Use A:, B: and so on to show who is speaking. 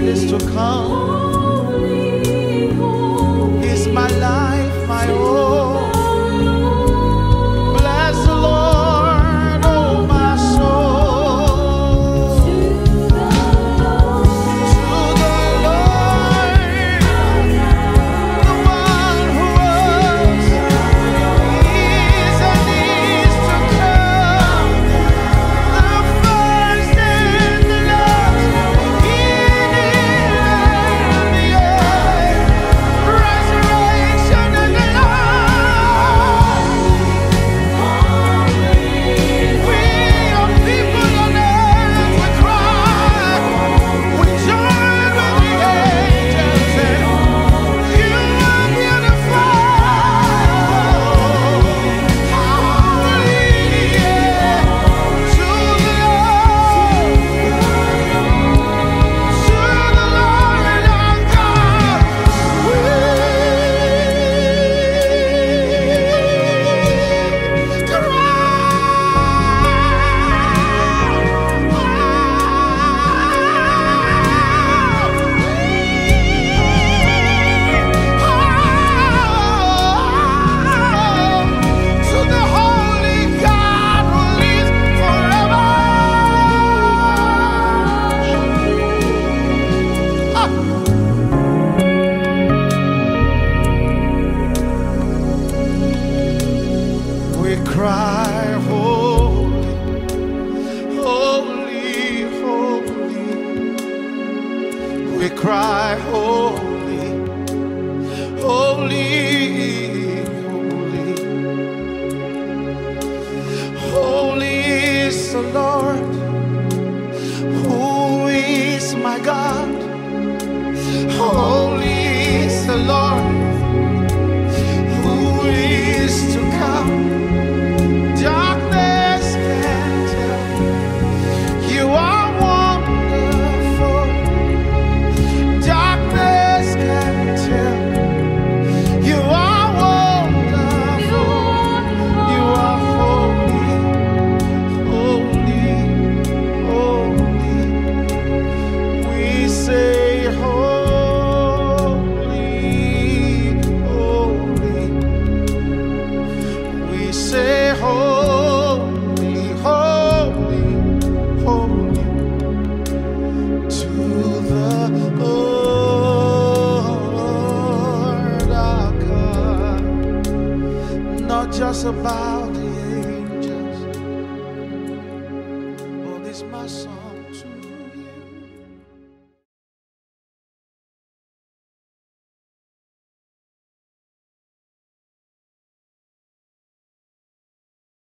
A: is to come. He's my life, my all. Bless the Lord, oh my soul. To the Lord, the one who was, is, and is to come. The first and the last, beginning and the end, resurrection and the life. We are people on earth, we cry, we join with the angels, and you are beautiful. Hallelujah to the Lord, our God. To the Holy God who lives forever. We cry, holy, holy, holy. We cry, holy, holy, holy. Holy is the Lord, who is my God. Holy is the Lord, who is to come. Darkness can't tell. You are wonderful. Darkness can't tell. You are wonderful. You are holy, holy, holy. We say holy, holy. We say holy, holy, holy to the Lord our God. Not just about